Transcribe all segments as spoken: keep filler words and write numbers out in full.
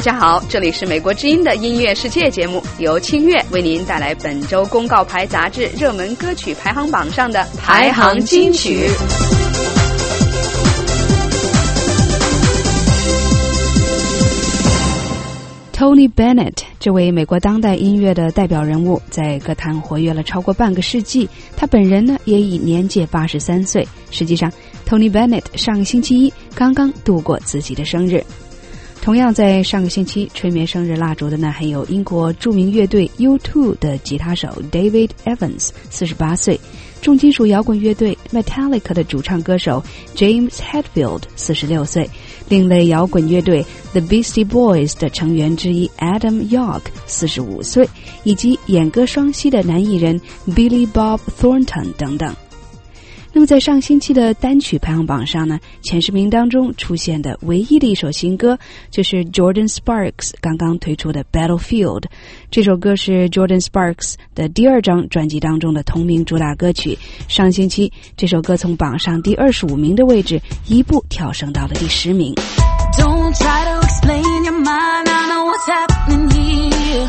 家好，这里是美国之音的音乐世界节目，由清月为您带来本周公告牌杂志热门歌曲排行榜上的排行金曲。Tony Bennett 这位美国当代音乐的代表人物，在歌坛活跃了超过半个世纪。他本人呢，也已年届八十三岁。实际上 Tony Bennett 上个星期一刚刚度过自己的生日。同样在上个星期吹灭生日蜡烛的呢，还有英国著名乐队 U 二 的吉他手 David Evans 四十八岁，重金属摇滚乐队 Metallica 的主唱歌手 James Hetfield 四十六岁，另类摇滚乐队 The Beastie Boys 的成员之一 Adam Yauch 四十五岁，以及演歌双栖的男艺人 Billy Bob Thornton 等等。那么在上星期的单曲排行榜上呢，前十名当中出现的唯一的一首新歌就是 Jordan Sparks 刚刚推出的 Battlefield。 这首歌是 Jordan Sparks 的第二张专辑当中的同名主打歌曲。上星期这首歌从榜上第二十五名的位置一步跳升到了第十名。 Don't try to explain your mind, I know what's happening here.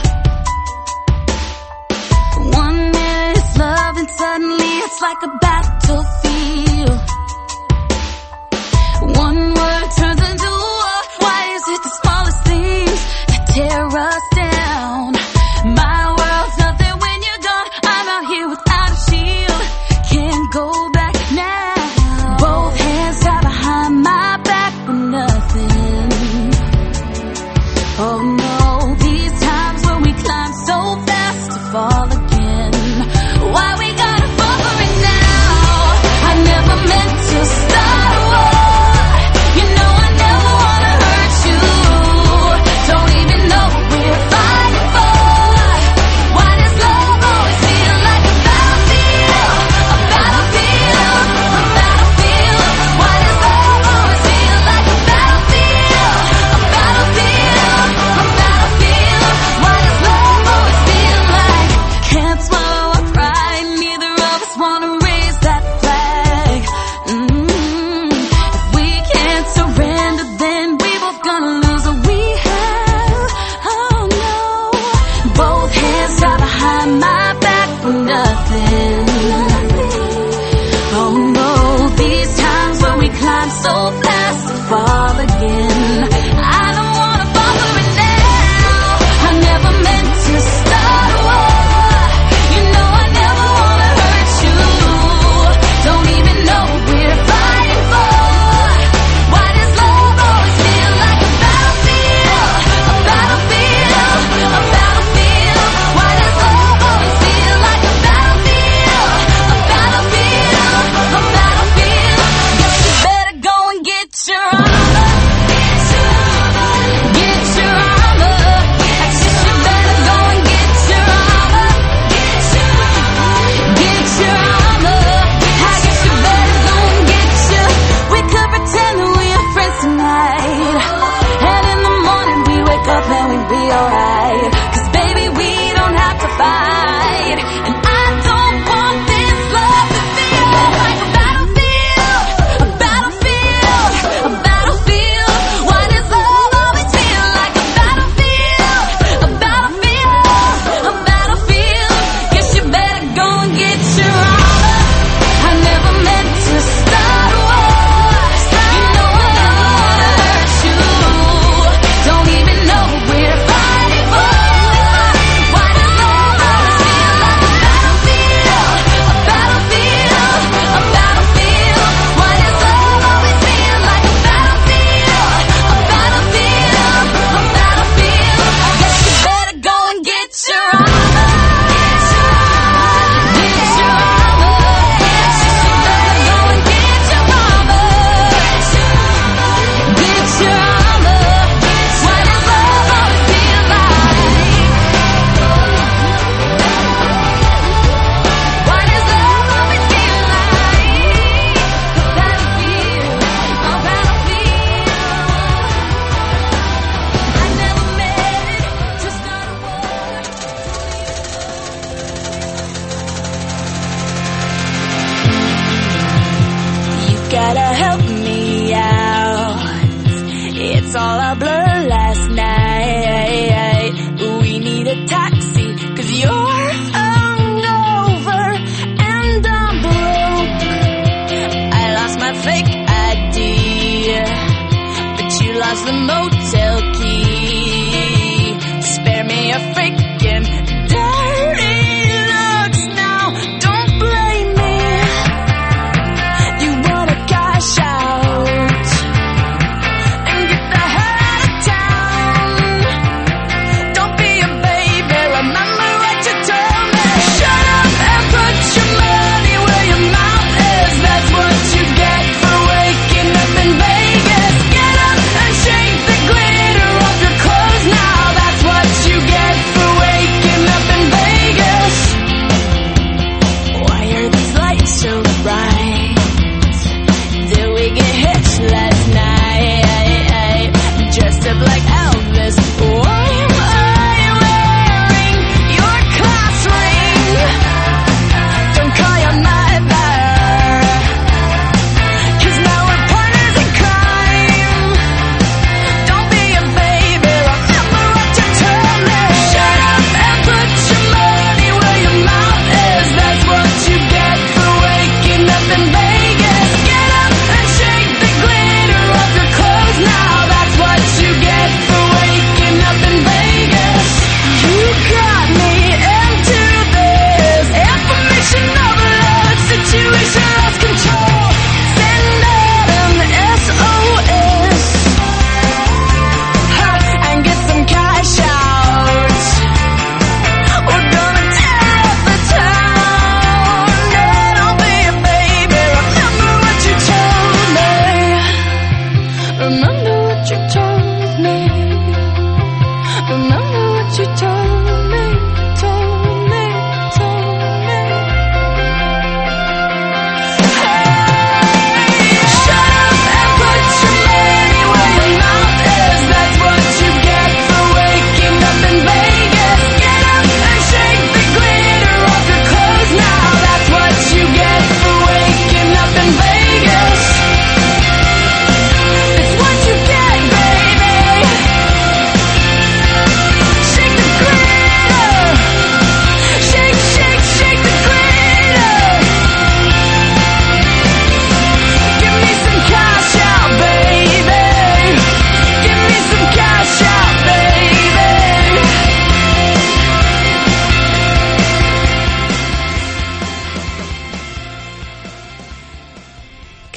One minute it's love and suddenly it's like a battlefield. One word turns into war. Why is it the smallest things that tear us down? My world's nothing when you're gone. I'm out here without a shield, can't go back now. Both hands tied behind my back for nothing. Oh no, these times when we climb so fast to fall again. Why we gotta fall for it now? I never meant to start a war. You know I never wanna hurt you. Don't even know what we're fighting for. Why does love always feel like a battlefield? A battlefield, a battlefield. Why does love always feel like a battlefield? A battlefield, a battlefield. Why does love always feel like can't swallow our pride? Neither of us wanna raise that flag. Mm-hmm. If we can't surrender, then we both gonna lose what we have. Oh no, both hands tied behind my back for nothing. Oh no, these times when we climb so fast to fall again. I don't wanna fall for it now. I never meant to start a war. You know I never wanna hurt you. Don't even know what we're fighting for. Why does love always feel like a battlefield? A battlefield, a battlefield. Why does love always feel like a battlefield? A battlefield, a battlefield. Guess you better go and get your armor. Get your armor. I guess you better go and get your armor. Get your armor. I guess you better go and get your. We could pretend that we are friends tonight, and in the morning we wake up and we be alright. Cause baby we don't have to fight, and I don't want this love to feel like a battlefield. A battlefield, a battlefield. Why does love always feel like a battlefield? A battlefield, a battlefield. Guess you better go and get your armor. I never meant to start a war. You know I never wanna hurt you. Don't even know what we're fighting for. Why does love always feel like a battlefield? A battlefield, a battlefield. Why does love always feel like a battlefield? A battlefield, a battlefield. Guess you better go and get your armor. Get your armor. Guess you better go and get your armor. Get your armor. Why does love always feel like? Why does love always feel like a battlefield? A battlefield. I never meant to start a war. You gotta help me out. It's all a blur last night.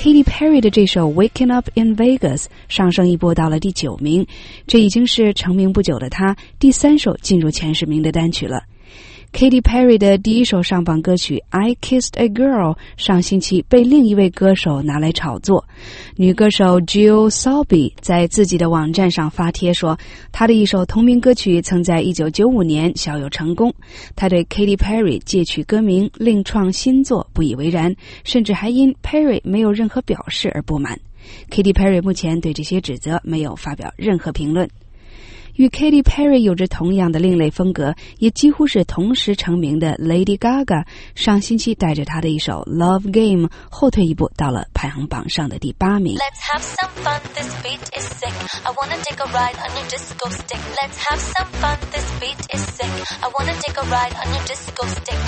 Katy Perry 的这首 Waking Up in Vegas 上升一波到了第九名，这已经是成名不久的她第三首进入前十名的单曲了。Katy Perry 的第一首上榜歌曲 I Kissed a Girl 上星期被另一位歌手拿来炒作。女歌手 Jill Solby 在自己的网站上发帖说，她的一首同名歌曲曾在一九九五年小有成功。她对 Katy Perry 借取歌名另创新作不以为然，甚至还因 Perry 没有任何表示而不满。Katy Perry 目前对这些指责没有发表任何评论。与 Katy Perry 有着同样的另类风格，也几乎是同时成名的 Lady Gaga 上星期带着她的一首 Love Game 后退一步到了排行榜上的第八名。 Let's have some fun, this beat is sick. I wanna take a ride on your disco stick. Let's have some fun, this beat is sick. I wanna take a ride on your disco stick.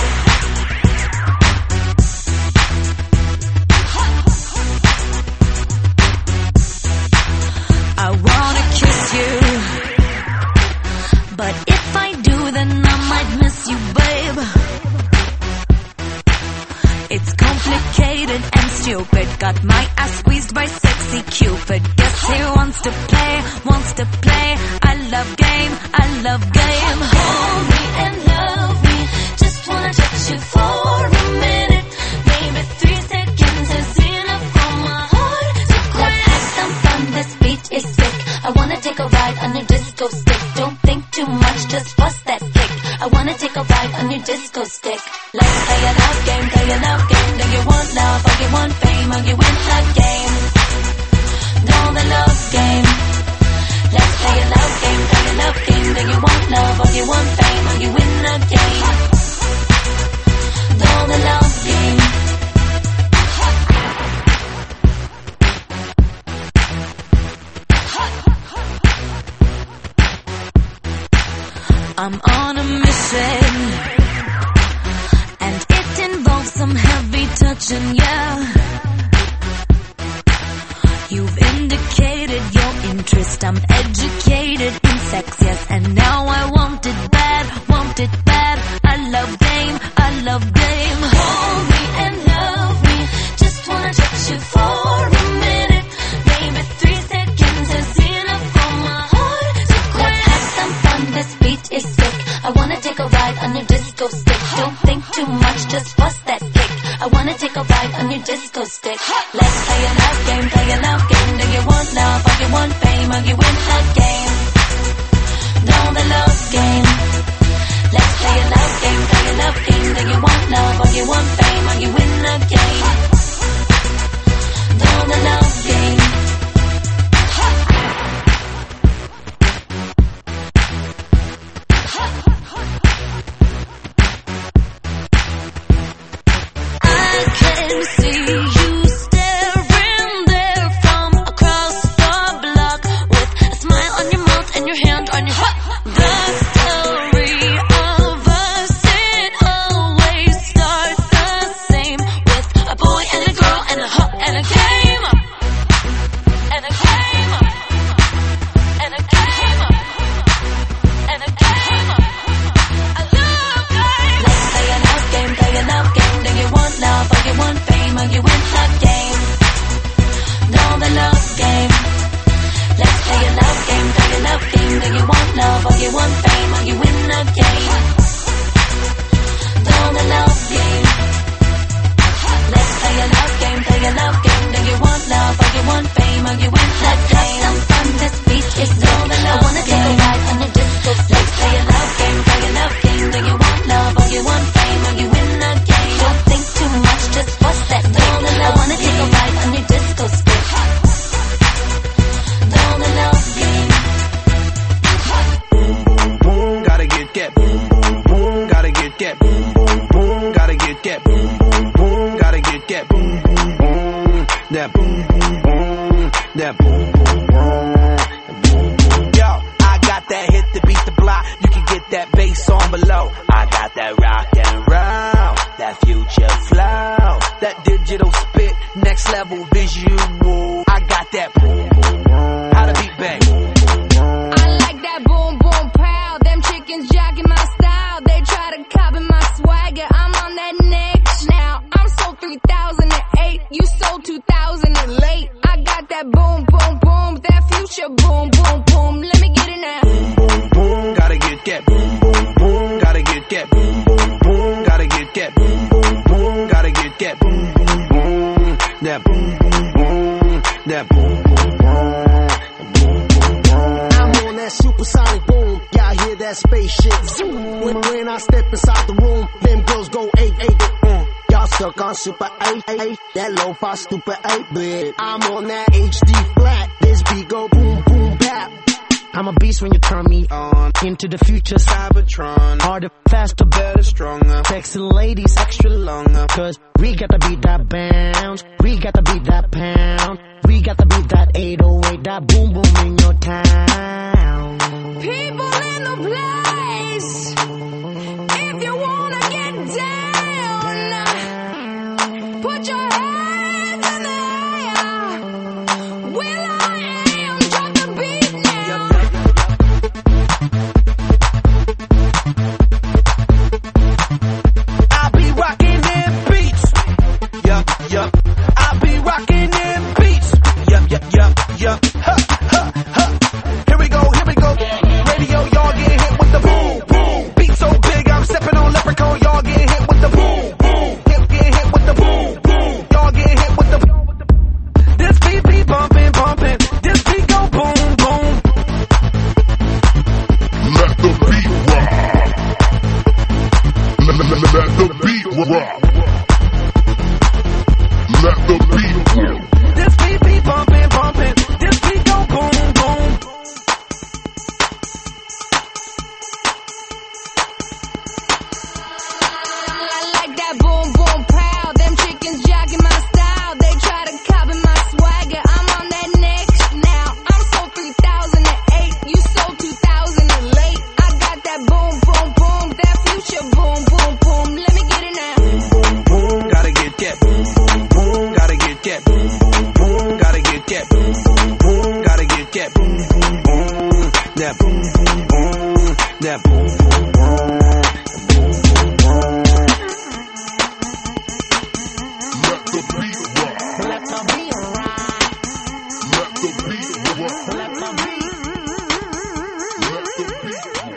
I wanna kiss you, but if I do, then I might miss you, babe. It's complicated and stupid. Got my ass squeezed by sexy Cupid. Guess he wants to play, wants to play. I love game, I love game. Hold me and love me. Just wanna touch you for a minute. Maybe three seconds is enough for my heart to quit. Let's have some fun, this beat is sick. I wanna take a ride on your disco stick. Don't think too much, just bust that kick. I wanna take a ride on your disco stick. Let's play a love game, play a love game. Do you want love or you want fame or you win the game? Know the love game. Let's play a love game, play a love game. Do you want love or you want fame or you win the game? Know the love game. I'm on a mission, and it involves some heavy touching, yeah. You've indicated your interest, I'm educated in sex, yes. And now I want it bad, want it bad. I love game, I love game. Hold me and love me, just wanna touch you for a minute. Maybe three seconds is enough for my heart to quit. Let's have some fun, this beat is sick. I wanna take a ride on your disco stick. Don't think too much, just bust that kick. I wanna take a ride on your disco stick. Let's play a love game, play a love game. Do you want love or you want fame or you win the game? Know the love game. Let's play a love game, play a love game. Do you want love or you want fame or you win the game? Know the love game. I can see you staring there from across the block with a smile on your mouth and your hand on your heart. The story of us, it always starts the same, with a boy and a girl and a hug and a game. And a game. And a game. And a game. I love game. Let's play a love game, play a love game. Do you want love or you want fame or you win the game? Know the love game. Let's play a love game, play a love game. Do you want love or you want fame or you win the game? Know the love game. Let's play a love game, play a love game. Do you want love or you want fame or you win the game? Let's have some fun, this beat is know the love I wanna game. Take a ride on your disco stick. Let's play a love game, play a love game. Do you want love or you want fame or you win the game? Don't think too much, just bust that kick. I wanna take a ride on your disco stick. Know the love game. Boom, boom, boom, gotta get that boom, boom, boom, gotta get that boom, boom, boom, gotta get that boom, boom, boom, gotta get that boom, boom, boom, that boom, boom, boom, that boom, boom, boom, boom, boom. Yo, I got that hit to beat the block. You can get that bass on below. I got that rock and roll, that future flow, that digital spit, next level visual. I got that boom, boom, boom. How to beat bang. I like that boom boom pow. Them chickens jacking my style. They try to copy my swagger. I'm on that next now. I'm sold three thousand eight. You sold two thousand. boom. Gotta get that boom, boom, boom. That boom, boom, boom. That boom, boom, boom. I'm on that supersonic boom. Y'all hear that spaceship zoom. When, when I step inside the room, them girls go eight, eight, mm. Y'all stuck on super eight, eight. That lo-fi stupid eight bit. I'm on that H D flat. This beat go boom, boom, bap. I'm a beast when you turn me on. Into the future, Cybertron. Harder, faster, better, stronger. Sexy ladies, extra longer. Cause we got to beat that bounce. We got to beat that pound. We got to beat that eight oh eight. That boom, boom in your town. People in the place, if you wanna get down, put your hands in the air. Will I am, drop the beat now. I be rocking them beats. Yup, yup. I be rocking them beats. Yup, yup, yup, yup. Ha, ha, ha. Here we go, here we go. Radio, y'all get hit with the boom, boom. Beat so big, I'm stepping on leprechaun. Y'all get hit with the boom, boom. Hip get hit with the boom, boom. Y'all get hit with the boom. This beat be bumping, bumping. This beat go boom, boom. Let the beat rock. Let, let, let, let the beat rock. Let the beat rock. This beat be bumping, bumping. This beat go boom, boom. I like that boom, boom, pow. Them chickens jogging my style. They try to copy my swagger. I'm on that next now. I'm sold three thousand eight. You sold two thousand late. I got that boom, boom, boom. That future boom, boom, boom. Let me get it now. Boom, boom, gotta get that boom, boom, boom. Gotta get that boom, boom, boom. Gotta get that boom, boom, boom. Gotta get that boom, boom, boom. That boom, boom, boom. That boom, boom, boom. Let the beat rock. Let the beat rock. Let the beat rock. Let the beat. Let the beat rock.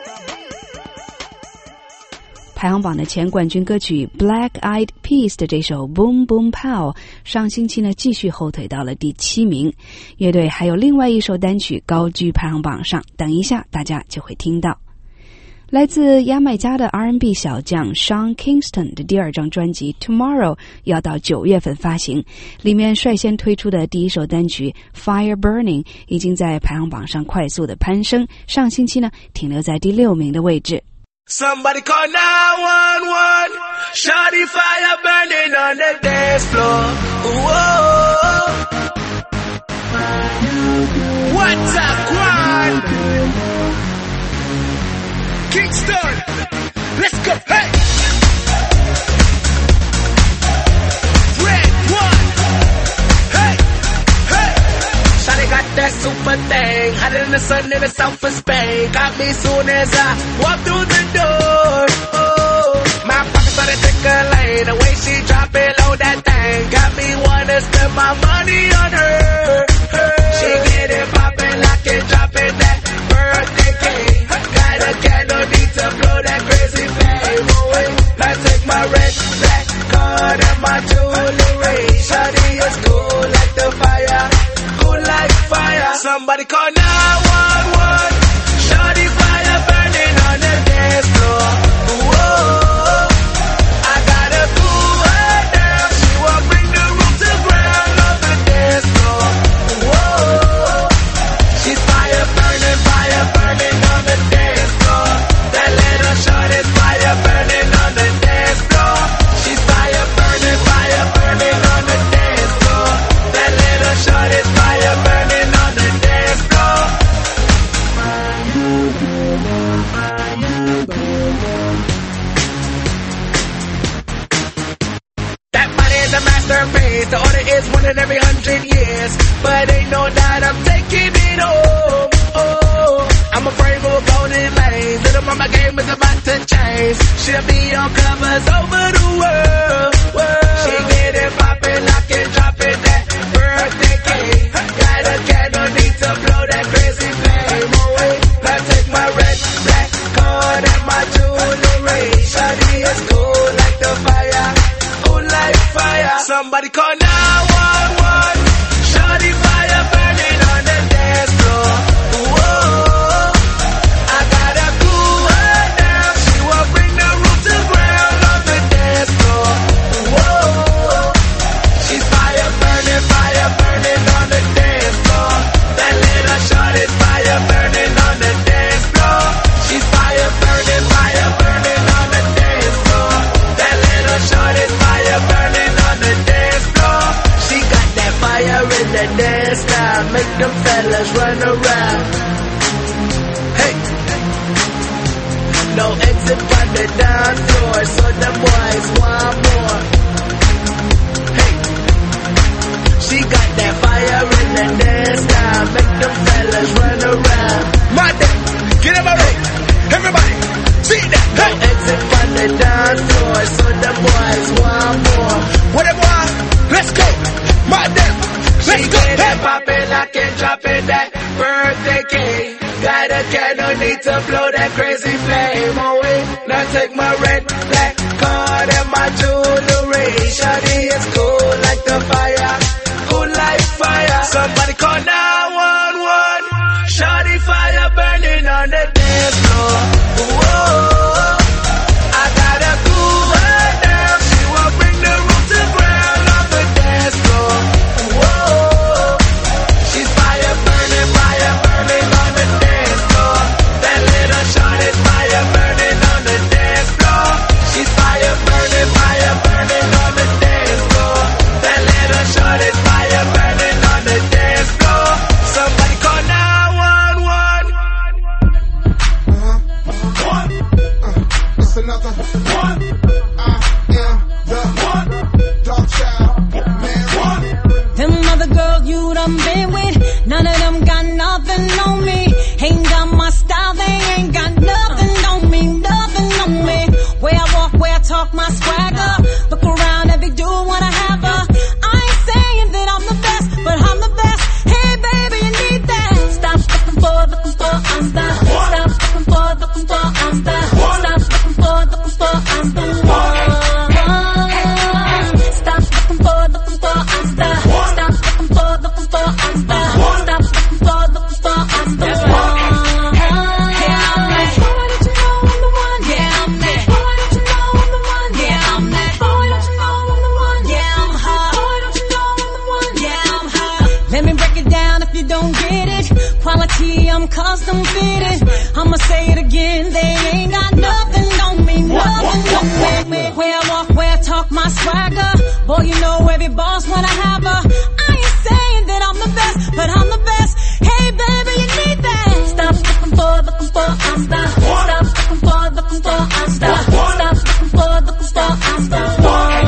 排行榜的前冠军歌曲 Black Eyed Peas 的这首 Boom Boom Pow 上星期呢继续后退到了第七名。乐队还有另外一首单曲高居排行榜上，等一下大家就会听到。来自牙买加的 R and B 小将 Sean Kingston 的第二张专辑 Tomorrow 要到九月份发行，里面率先推出的第一首单曲 Fire Burning 已经在排行榜上快速的攀升，上星期呢停留在第六名的位置。 Somebody call nine one one. Shawty fire burning on the dance floor. Whoa. What's a grind? Kingston, let's go. Hey. Red one. Hey, hey. Shawty got that super thing, hotter than the sun in the south of Spain. Got me soon as I walk through the door. Oh, my pockets started tickling, the way she drop it low that thing got me wanna spend my money on her. her. She get it poppin', lock it, drop it, that birthday cake. Got a candle, need to blow that crazy flame away. I take my red, black card and my jewelry. Shawty is cool like the fire, cool like fire. Somebody call nine one one. Shawty fire burning on the dance floor. Whoa, I gotta cool her down. She won't bring the room to ground on the dance floor. Whoa, she's fire burning, fire burning on the dance floor. That little short is fire burning on the dance floor. She's fire burning, fire burning on the dance floor. That little short is fire burning on the dance floor. That body is a masterpiece. The order is one in every hundred years. But ain't no doubt I'm taking it home. Oh, I'm afraid of golden lanes. Little mama game is about to change. She'll be on covers over the world. world. She get it poppin', lock it, drop it, that birthday cake. Got a candle, need to blow that crazy flame away. I take my red, black card and my jewelry. Shawty is cool like the fire, Somebody call nine one one. Shawty fire burning on the dance floor. Whoa, I gotta cool her down. She will bring the roof to ground on the dance floor. Whoa, she's fire burning, fire burning on the dance floor. That little shawty's fire burning on the dance floor. She's fire burning, fire burning on the dance floor. That little shawty's fire burning on the dance floor. She got that fire in the dance now, make them fellas run around. Hey, no exit on the dance floor, so the boys want more. Hey, she got that fire in the dance now, make them fellas run around. My day, get him already, everybody, see that. Hey, no exit on the dance floor, so the boys want more. Whatever, let's go. My damn, let's go. She get it poppin', lock and drop in that birthday cake. Got a candle, need to blow that crazy flame away. Now take my red, black card and my jewelry. Shawty is cool like the fire, cool like fire. Somebody call nine one one. Shawty fire burning on the dance floor. Whoa, I gotta cool her down. She will bring the roof to ground on the dance floor. Whoa, she's fire burning, fire burning on the dance floor. That little shawty's fire burning on the dance floor. She's fire burning, fire burning on the dance floor. That little shawty's fire burning on the dance floor. Somebody call nine one one. Uh-huh. One. Uh, it's another one. I am the one. Dog child. Man, one. Them other girls you done been with, none of them got nothing on me. Ain't got my style, they ain't got nothing on me, nothing on me. Where I walk, where I talk, my swagger. Look around, every dude wanna have her. I ain't saying that I'm the best, but I'm the best. Hey baby, you need that. Stop looking for, looking for, I'm the. Stop looking for, looking for, I'm the. Stop looking for, looking for, I'm the one. Stop looking for, looking for, I'm the. Stop looking for, looking for, I'm the. Stop looking for, looking for, I'm the one. Yeah, I'm that. Boy, don't you know I'm the one? Yeah, I'm that. Boy, don't you know I'm the one? Yeah, I'm that. Boy, don't you know I'm the one? Yeah, I'm her. Boy, don't you know I'm the one? Yeah, I'm her. Let me break it down if you don't get it. Quality, I'm custom fitted. I'ma say it again, they ain't got nothing on me, nothing on me. Where I walk, where I talk, my swagger. Boy, you know every boss wanna have her. I ain't saying that I'm the best, but I'm the best. Hey baby, you need that. Stop looking for, looking for, I'm the. Stop looking for, looking for, I'm the. Stop looking for, looking for, I'm the one.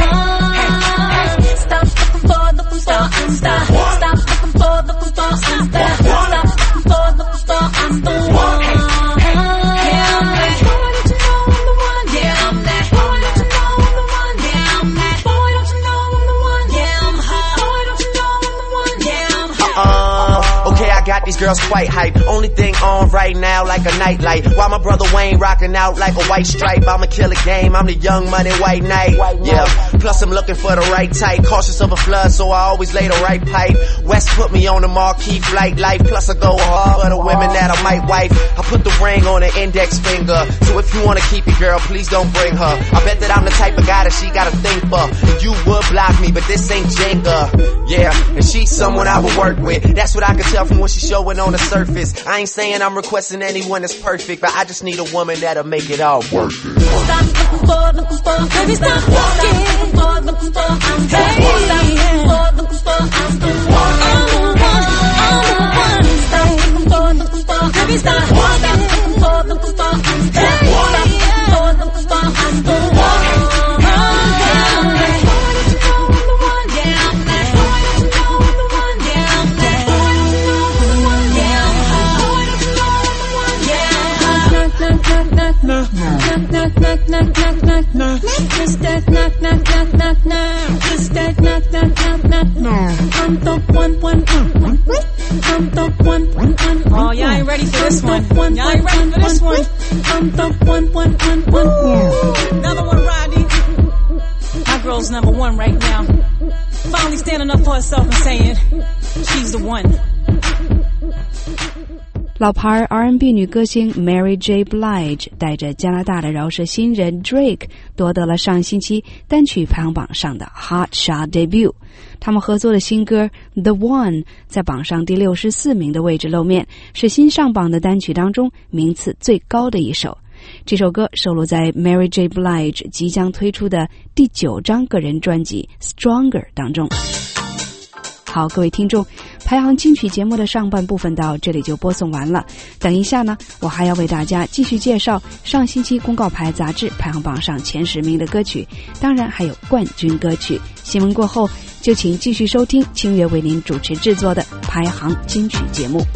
Stop looking for, looking for, I'm the. Stop looking for, looking for, I'm the. Stop looking for, looking for, I'm the one. Yeah, I'm that. Boy, don't you know I'm the one? Yeah, I'm that. Boy, don't you know I'm the one? Yeah, I'm that. Boy, don't you know I'm the one? Yeah, I'm her. Boy, don't you know I'm the one? Yeah, I'm her. Uh, okay, I got these girls quite hype. Only thing on right now like a nightlight. While my brother Wayne rocking out like a white stripe. I'ma kill a game, I'm the young money white knight. Yeah, plus I'm looking for the right type. Cautious of a flood, so I always lay the right pipe. West put me on the marquee flight life. Plus I go hard for the women that I might wife. I put the ring on the index finger. So if you wanna keep it, girl, please don't bring her. I bet that I'm the type of guy that she gotta think for. And you would block me, but this ain't Jenga. Yeah, and she's someone I would work with. That's what I can tell from what she's showing on the surface. I ain't saying I'm requesting anyone that's perfect, but I just need a woman that'll make it all work. Stop looking for, looking for, baby, stop walking. Looking for, looking for, I'm the. Stop looking for, looking for, I'm the one. I'm the one, I'm the one. Stop looking for, looking for, baby, stop walking. Looking for, looking for, I'm the. Stop looking for, looking for, I'm the one. Yeah, I'm that. Boy, don't you know I'm the one? Yeah, I'm that. Boy, don't you know I'm the one? Yeah, I'm that. Boy, don't you know I'm the one? Yeah, I'm her. Boy, don't you know I'm the one? Yeah, I'm her. Knock, knock, knock, knock, knock, knock, knock, knock, knock, knock. Just that knock, knock, knock, knock, knock. Just that knock, knock, knock, knock, knock. I'm the one, one, one, one. I'm the one, one, one. Oh, y'all ain't ready for this one. Y'all ain't ready for this one. I'm the one, one, one, one. Another one, Rodney. girl's number one right now. Finally standing up for herself and saying, she's the one. 老牌 R and B 女歌星 Mary J. Blige 带着加拿大的饶舌新人 Drake 夺得了上星期单曲排行榜上的 Hot Shot Debut。他们合作的新歌 The One 在榜上第六十四名的位置露面，是新上榜的单曲当中名次最高的一首。这首歌收录在 Mary J. Blige 即将推出的第九张个人专辑 Stronger 当中。好，各位听众，排行金曲节目的上半部分到这里就播送完了。等一下呢，我还要为大家继续介绍上星期公告牌杂志排行榜上前十名的歌曲，当然还有冠军歌曲。新闻过后，就请继续收听清月为您主持制作的排行金曲节目。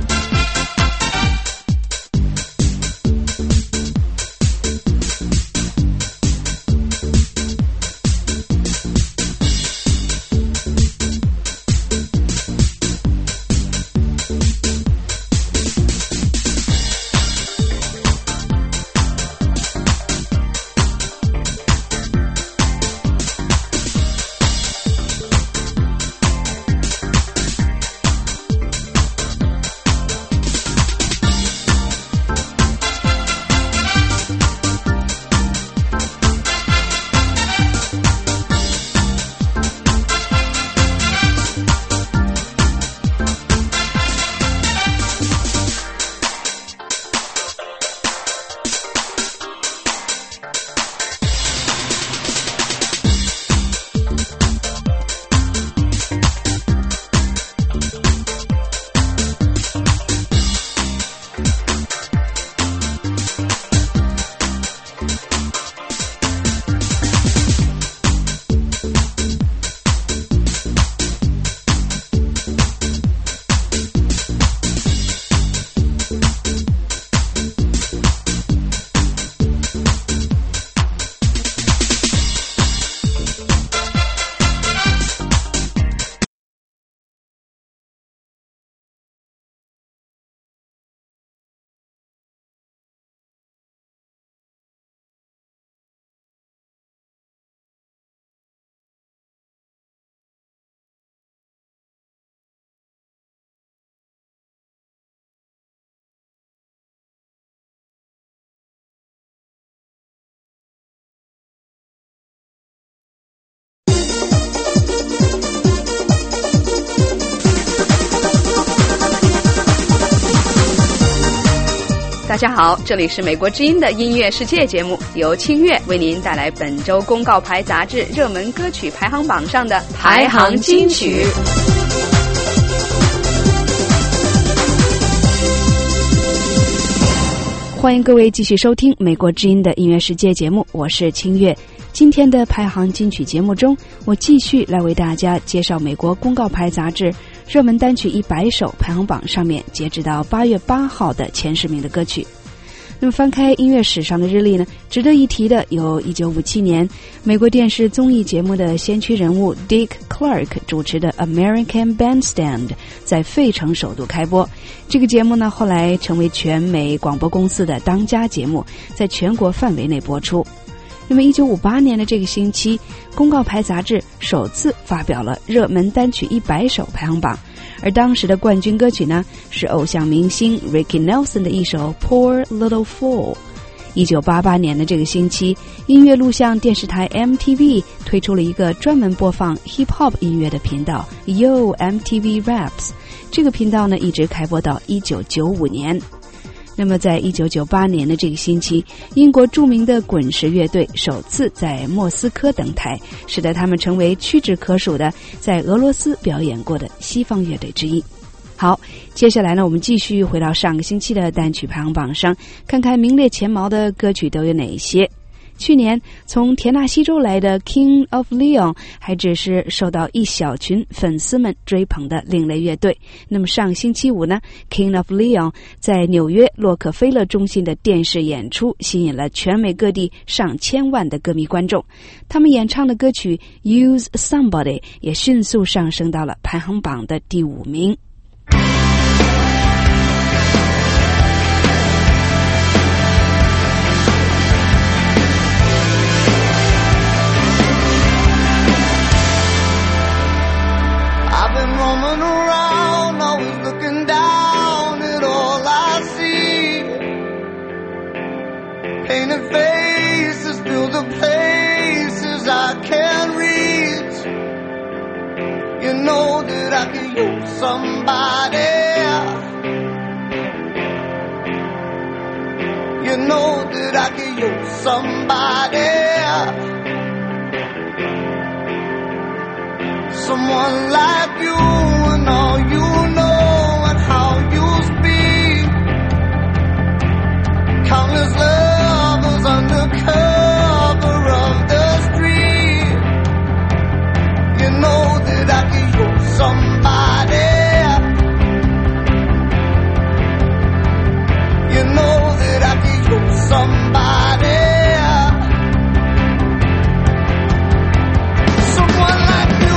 大家好，这里是美国之音的音乐世界节目，由清月为您带来本周公告牌杂志热门歌曲排行榜上的排行金曲。欢迎各位继续收听美国之音的音乐世界节目，我是清月。今天的排行金曲节目中，我继续来为大家介绍美国公告牌杂志热门单曲一百首排行榜上面截止到八月八号的前十名的歌曲。那么翻开音乐史上的日历呢，值得一提的有一九五七年美国电视综艺节目的先驱人物 Dick Clark 主持的 American Bandstand 在费城首度开播。这个节目呢，后来成为全美广播公司的当家节目，在全国范围内播出。那么一九五八年的这个星期，公告牌杂志首次发表了热门单曲一百首排行榜，而当时的冠军歌曲呢，是偶像明星 Ricky Nelson 的一首 Poor Little Fool。一九八八年的这个星期，音乐录像电视台 M T V 推出了一个专门播放 Hip Hop 音乐的频道 Yo M T V Raps， 这个频道呢一直开播到一九九五年。那么在一九九八年的这个星期，英国著名的滚石乐队首次在莫斯科登台，使得他们成为屈指可数的在俄罗斯表演过的西方乐队之一。好，接下来呢，我们继续回到上个星期的单曲排行榜上，看看名列前茅的歌曲都有哪些。去年从田纳西州来的 King of Leon 还只是受到一小群粉丝们追捧的另类乐队。那么上星期五呢， King of Leon 在纽约洛克菲勒中心的电视演出吸引了全美各地上千万的歌迷观众。他们演唱的歌曲 Use Somebody 也迅速上升到了排行榜的第五名。 I could use somebody. You know that I could use somebody. Someone like you and all you know and how you speak. Countless lovers under cover of the street. You know that I could use somebody. You know that I could use somebody. Someone like you.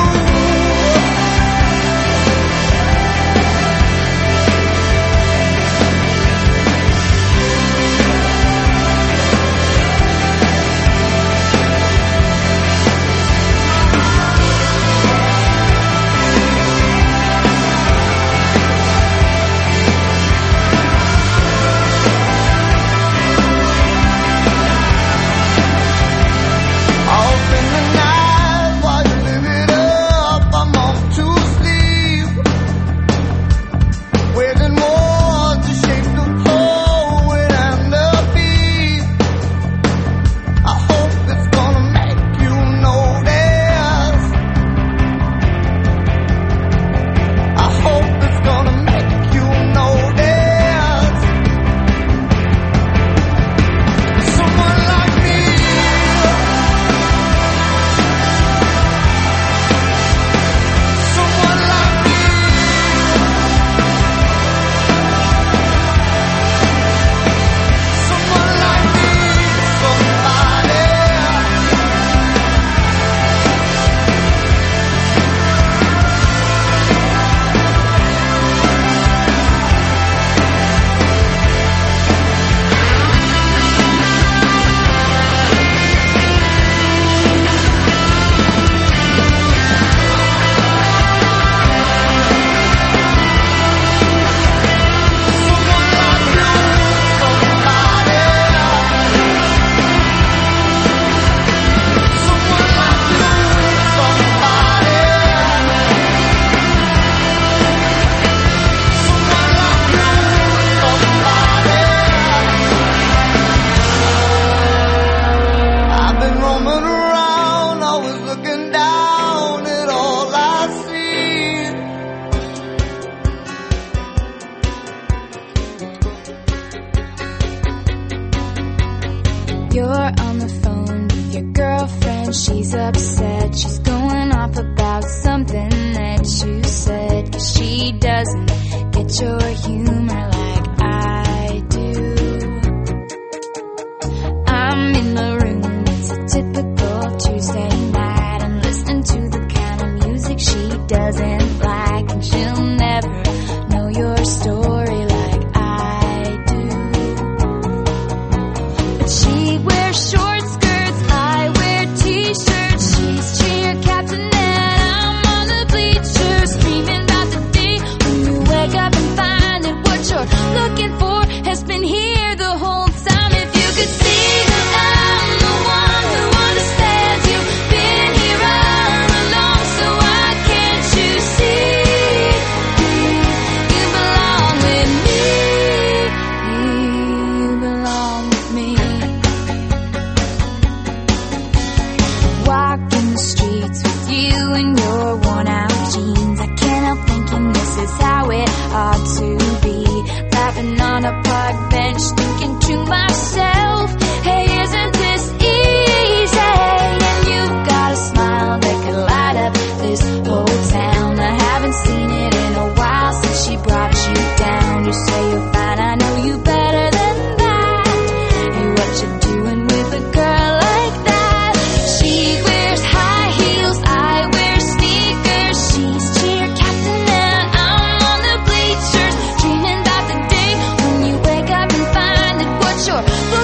Sure.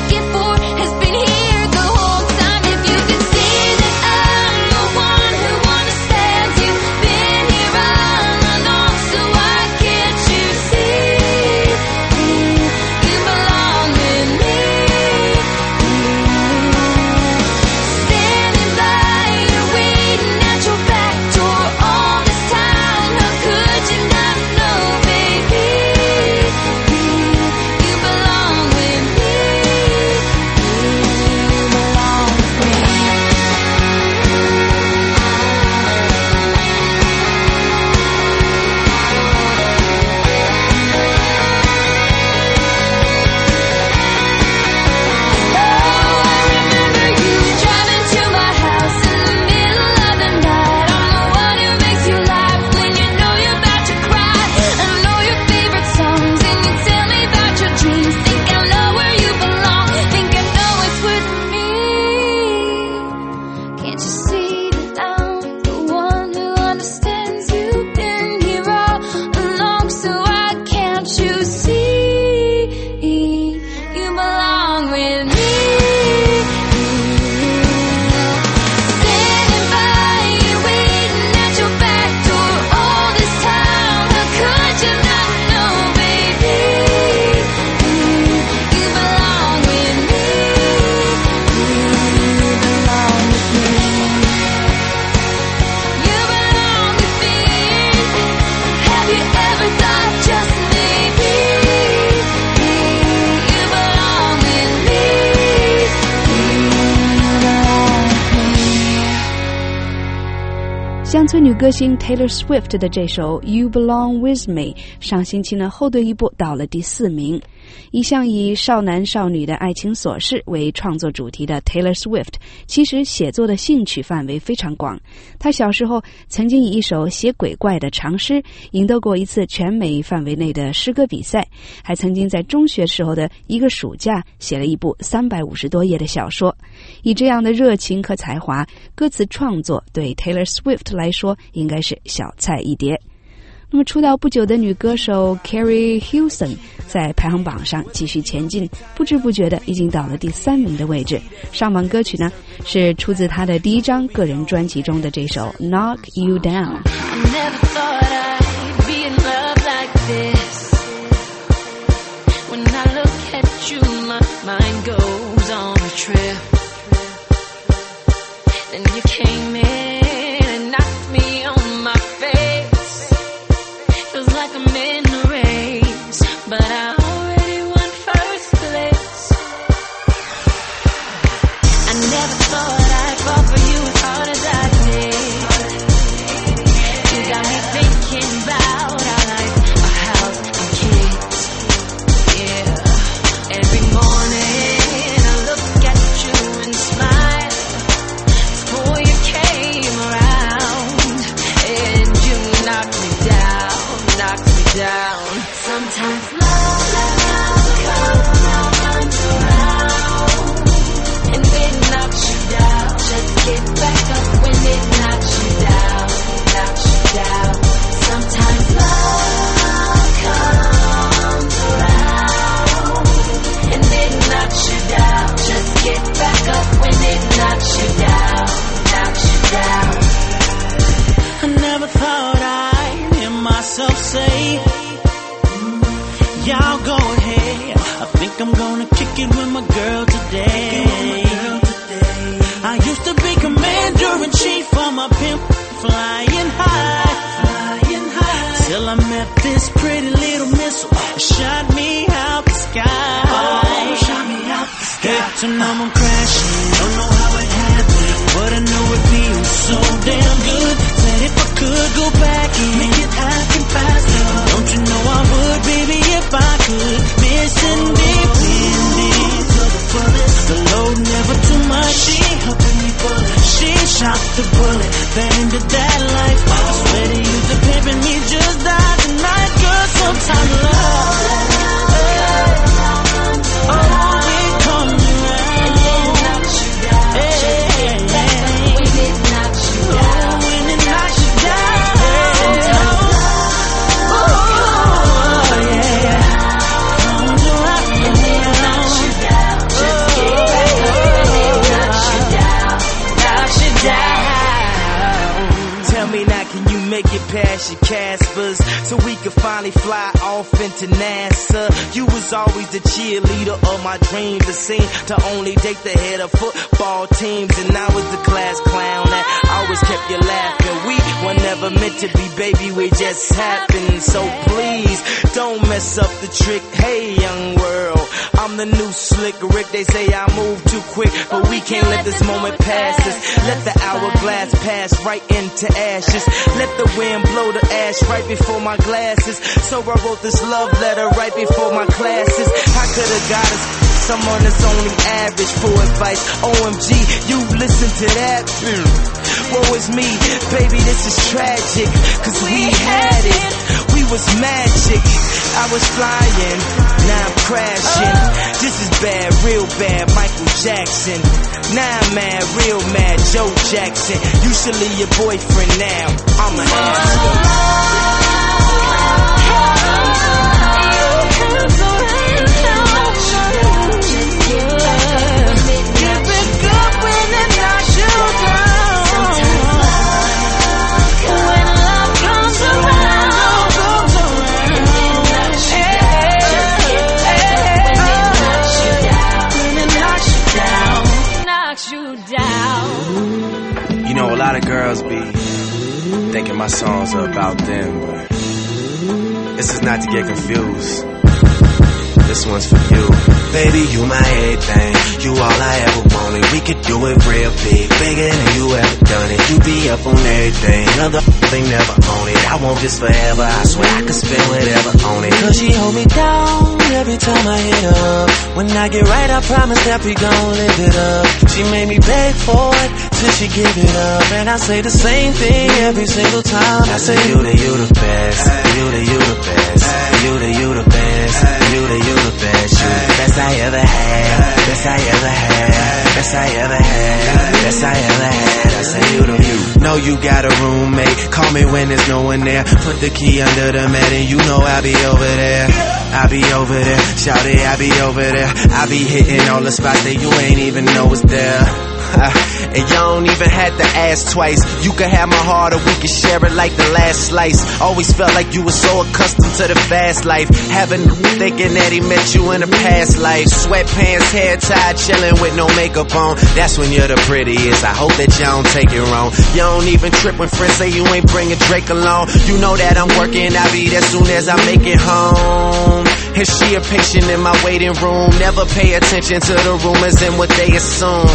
乡村女歌星 Taylor Swift 的这首 You Belong With Me 上星期呢后退一步到了第四名。一向以少男少女的爱情琐事为创作主题的 Taylor Swift 其实写作的兴趣范围非常广。她小时候曾经以一首写鬼怪的长诗赢得过一次全美范围内的诗歌比赛，还曾经在中学时候的一个暑假写了一部三百五十多页的小说。以这样的热情和才华，歌词创作对 Taylor Swift 来说应该是小菜一碟。那么出道不久的女歌手 Carrie Hilson 在排行榜上继续前进，不知不觉的已经到了第三名的位置。上榜歌曲呢是出自她的第一张个人专辑中的这首 Knock You Down。 I never thought I'd be in love like this. When I look at you, my mind goes on a trip. Then you came in and knocked me on my face. Feels like I'm in a race, but I already won first place. I never thought I'd fall for you as hard as I did. You got me thinking about our life, our house and kids. Yeah. Every morning I look at you and smile. Before you came around, and you knocked me down, knocked me down. Sometimes love, love comes around, and it knocks you down. Just get back up when it knocks you down, knocks you down. Sometimes love comes around, and it knocks you down. Just get back up when it knocks you down, knocks you down. I never thought I'd hear myself say, y'all go ahead. I think I'm gonna kick it with my girl today. I used to be commander-in-chief for my pimp, flying high, flying high. Till I met this pretty little missile, shot me out the sky. Oh, shot me out the sky. Hey, so now I'm crashing, don't know how it happened, but I know it feels so damn good. Said if I could go back and make it happen faster, don't you know I would, baby, if I could. Missing deep endings of the bullet, the load never too much. She helping me bullet, she shot the bullet that ended that life. I swear to you, the pimp and me just died tonight, girl. Sometimes love, oh, it comes around, hey, when it knocks you down, when it knocks you down. Oh, yeah, comes around, and it knocks you down. Just get back up when it knocks you down, knocks you down. Tell me now, can you make it past your Caspers so we could finally fly off into NASA? You was always the cheerleader of my dreams, the scene to only date the head of football teams, and I was the class clown that always kept you laughing. We were never meant to be, baby, we just happened. So please don't mess up the trick. Hey, young world, I'm the new slick Rick. They say I move too quick, but we can't let this moment pass us. Let the hourglass pass right into ashes. Let the wind blow the ash right before my glasses. So I wrote this love letter right before my classes. I could have got us someone that's only average for advice. O M G, you listen to that? Mm. Woe is me, baby, this is tragic. Cause we had it, we was magic. I was flying, now I'm crashing. This is bad, real bad, Michael Jackson. Now I'm mad, real mad, Joe Jackson. You should leave your boyfriend now, I'ma ask him. You know, a lot of girls be thinking my songs are about them, but this is not to get confused. this one's for you. Baby, you my everything, you all I ever wanted. We could do it real big, bigger than you ever done it. You be up on everything, other thing never own it. I want this forever, I swear I could spend whatever on it. Cause she hold me down every time I hit up. When I get right, I promise that we gon' live it up. She made me beg for it till she give it up. And I say the same thing every single time. I say you the, you the best, you the, you the best, you the, you the best, you the, you the best, you the best I ever had, best I ever had, best I ever had, best I ever had. I say you the, you. Know you got a roommate, call me when there's no one there. Put the key under the mat and you know I'll be over there. I be over there, shout it, I be over there. I be hitting all the spots that you ain't even know is there. And you don't even have to ask twice. You could have my heart or we could share it like the last slice. Always felt like you were so accustomed to the fast life. Having thinking that he met you in a past life. Sweatpants, hair tied, chilling with no makeup on. That's when you're the prettiest. I hope that you don't take it wrong. You don't even trip when friends say you ain't bringing Drake along. You know that I'm working, I'll be there soon as I make it home. And she a patient in my waiting room. Never pay attention to the rumors and what they assume.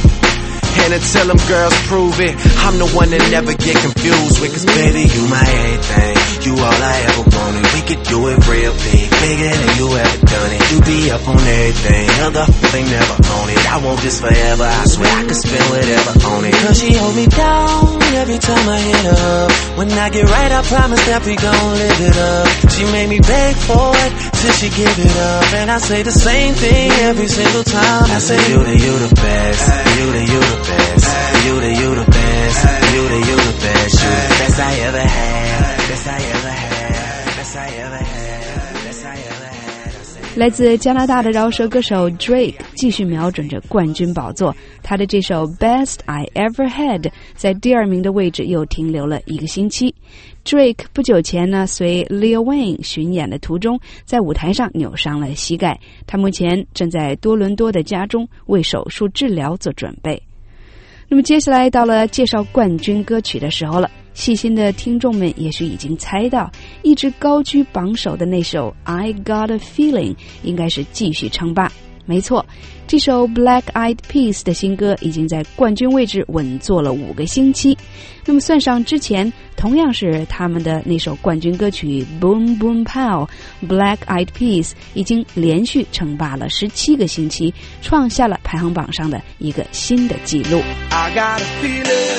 And until them girls prove it, I'm the one that never get confused with. Cause baby, you my everything, you all I ever wanted. We could do it real big, bigger than you ever done it. You be up on everything, other thing never own it. I want this forever, I swear I could spend whatever on it. Cause she hold me down every time I hit up. When I get right, I promise that we gon' live it up. She made me beg for it till she give it up. And I say the same thing every single time. I say you the, you the best, you the, you the best. You the, you the best, you the, you the best, you the best I ever had, best I ever had, best I ever had, best I ever had. 来自加拿大的饶舌歌手 Drake 继续瞄准着冠军宝座，他的这首 Best I Ever Had 在第二名的位置又停留了一个星期。Drake 不久前呢，随 Lil Wayne 巡演的途中，在舞台上扭伤了膝盖，他目前正在多伦多的家中为手术治疗做准备。那么接下来到了介绍冠军歌曲的时候了，细心的听众们也许已经猜到，一直高居榜首的那首 I Got a Feeling 应该是继续称霸。没错，这首 Black Eyed Peas 的新歌已经在冠军位置稳坐了五个星期。那么算上之前同样是他们的那首冠军歌曲 Boom Boom Pow， Black Eyed Peas 已经连续称霸了十七个星期，创下了排行榜上的一个新的纪录。 I got a feeling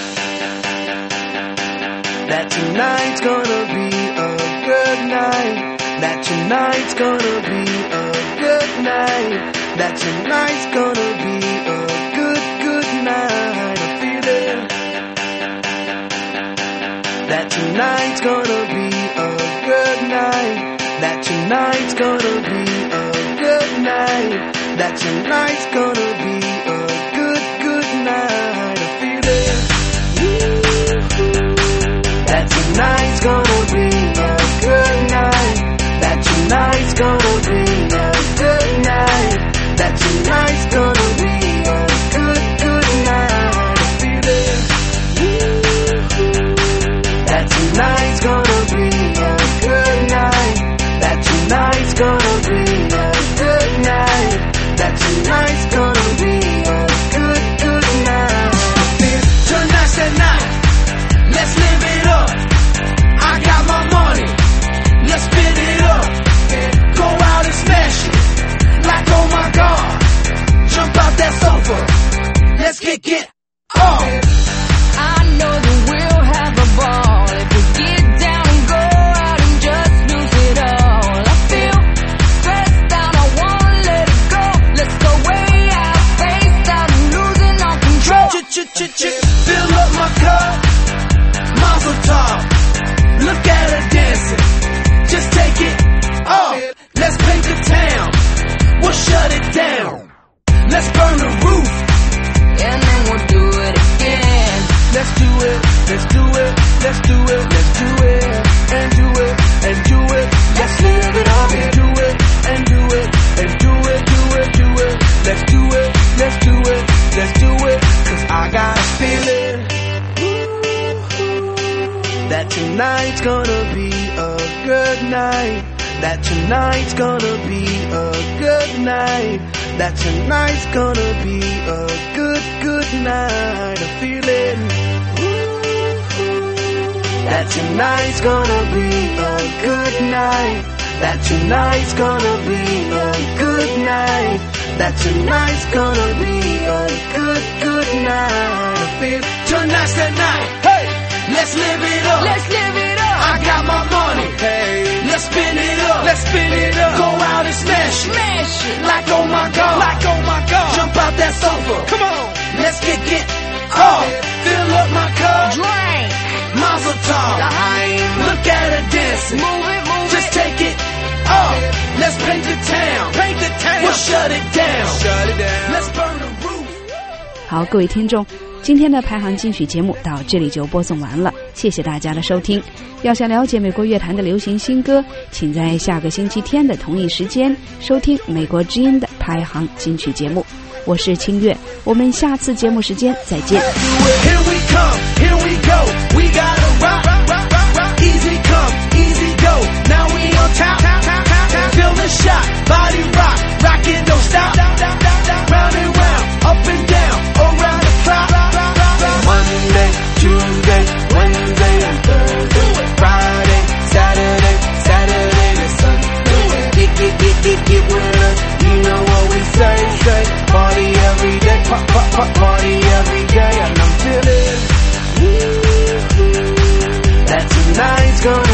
that tonight's gonna be a good night, that tonight's gonna be a good night, that tonight's gonna be a good, good night. A feeling that tonight's gonna be a good night, that tonight's gonna be a good night, that tonight's gonna be a good, good night. A feeling that tonight's gonna be a good night, that tonight's gonna be a good night, that tonight's gonna be a good, good night. A feeling that tonight's gonna be a good night, that tonight's gonna be a good night, that tonight's gonna be a good, good night. Tonight's the night, let's live it up. I got my money, let's spin it up. Go out and smash it, like oh my god. Jump out that sofa, let's kick it off. I know that we'll have a ball if we get down and go out and just lose it all. I feel stressed out, I wanna let it go. Let's go way out, spaced out and losing all control. Fill up my cup, mazel tov. Look at her dancing, just take it off. Let's paint the town, we'll shut it down. Let's burn the roof, and then we'll do it again. Let's do it, let's do it, let's do it, let's do it, and do it, and do it. Let's live it up and do it, and do it, and do it, do it, do it. Let's do it, let's do it, let's do it. Cause I got a feeling that tonight's gonna be a good night, that tonight's gonna be a good night, that tonight's gonna be a good, good night. I feel it. That tonight's gonna be a good night, that tonight's gonna be a good night, that tonight's gonna be a good, good night. I feel tonight's the night. Hey, let's live it up. Let's live it up. I got my money. Hey, let's spin it up. Let's spin it up. Go out and smash it. Smash it. Like oh my God. Like oh my God. Jump out that sofa. Come on. Let's get get off. Fill up my cup. Drink. Mazel tov. Look at her dancing. Move it, move Just it. take it off. Let's paint the town. Paint the town. We'll shut it down. Shut it down. Let's burn the roof. 好，各位听众，今天的排行金曲节目到这里就播送完了，谢谢大家的收听。要想了解美国乐坛的流行新歌，请在下个星期天的同一时间收听美国之音的排行金曲节目。我是清月，我们下次节目时间再见。 Here we come, here we go. We gotta rock, rock, rock, rock. Easy come, easy go. Now we on top, feel the shot. Body rock, rockin' don't stop. Round and round, up and down, around the clock. Monday, Tuesday, Wednesday and Thursday, Friday, Saturday, Saturday to Sunday. Get, get, get, get, get with us. You know what we say, say. Party every day, pop, pop, pop, party every day. And I'm feeling that tonight's gonna